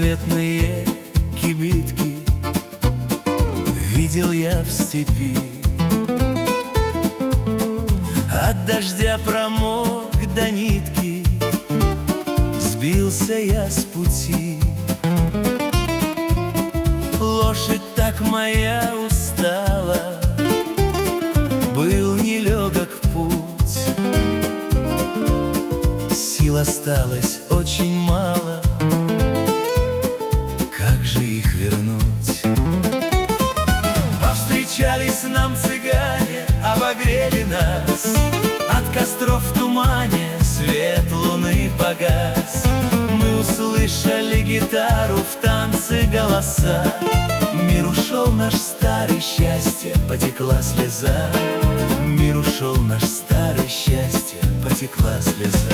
Разноцветные кибитки видел я в степи. От дождя промок до нитки, сбился я с пути. Лошадь так моя устала, был нелегок путь. Сил осталось очень мало, как же их вернуть? Повстречались нам цыгане, обогрели нас. От костров в тумане свет луны погас. Мы услышали гитару, в танце голоса. Мир ушел наш старый, счастье, потекла слеза. Мир ушел наш старый, счастье, потекла слеза.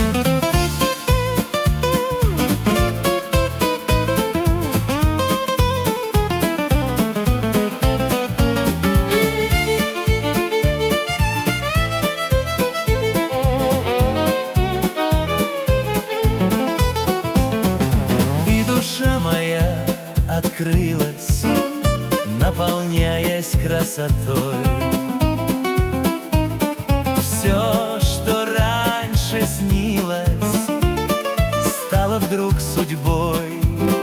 Душа моя открылась, наполняясь красотой. Все, что раньше снилось, стало вдруг судьбой.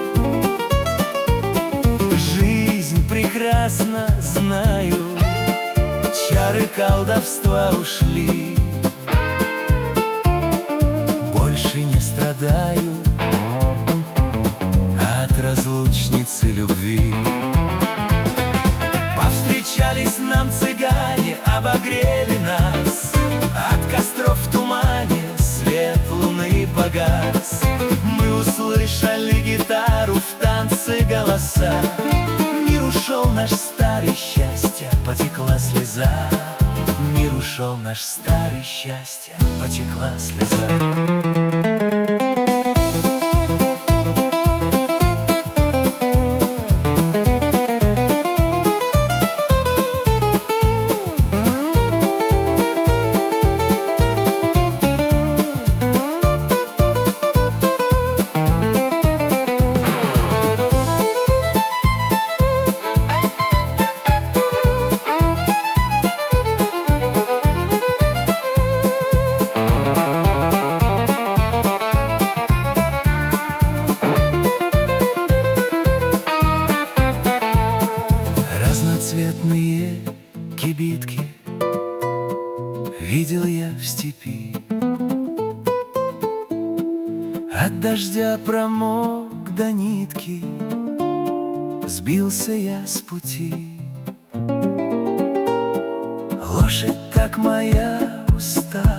Жизнь прекрасна, знаю, чары колдовства ушли. Больше не страдаю от разлучницы любви. Повстречались нам цыгане, обогрели нас. От костров в тумане свет луны погас. Мы услышали гитару, в танце голоса. Мир ушел наш старый, счастье, потекла слеза. Мир ушел наш старый, счастье, потекла слеза. Разноцветные кибитки видел я в степи. От дождя промок до нитки, сбился я с пути. Лошадь так моя устала,